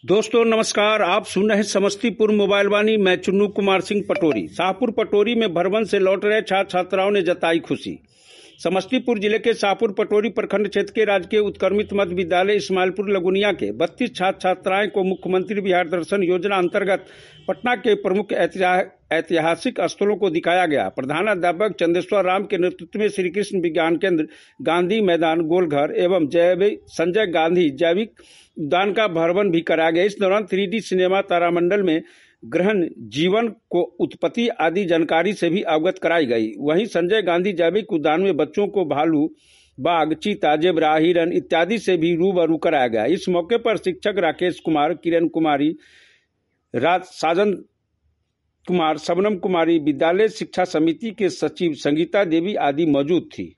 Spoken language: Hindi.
दोस्तों नमस्कार। आप सुन रहे हैं समस्तीपुर मोबाइल वाणी। मैं चुन्नू कुमार सिंह पटोरी। शाहपुर पटोरी में भरवन से लौट रहे छात्र छात्राओं ने जताई खुशी। समस्तीपुर जिले के शाहपुर पटोरी प्रखंड क्षेत्र के राजकीय उत्क्रमित मध्य विद्यालय इस्माइलपुर लगुनिया के 32 छात्र छात्राएं को मुख्यमंत्री बिहार दर्शन योजना अंतर्गत पटना के प्रमुख ऐतिहासिक स्थलों को दिखाया गया। प्रधानाध्यापक चंदेश्वर राम के नेतृत्व में श्री कृष्ण विज्ञान केंद्र, गांधी मैदान, गोलघर एवं संजय गांधी जैविक उद्यान का भ्रमण भी कराया गया। इस दौरान 3D सिनेमा, तारामंडल में ग्रहण, जीवन को उत्पत्ति आदि जानकारी से भी अवगत कराई गई। वहीं संजय गांधी जैविक उद्यान में बच्चों को भालू, बाघ, चीता, जेबरा, हिरन इत्यादि से भी रूबरू कराया गया। इस मौके पर शिक्षक राकेश कुमार, किरण कुमारी, साजन कुमार, शबनम कुमारी, विद्यालय शिक्षा समिति के सचिव संगीता देवी आदि मौजूद थी।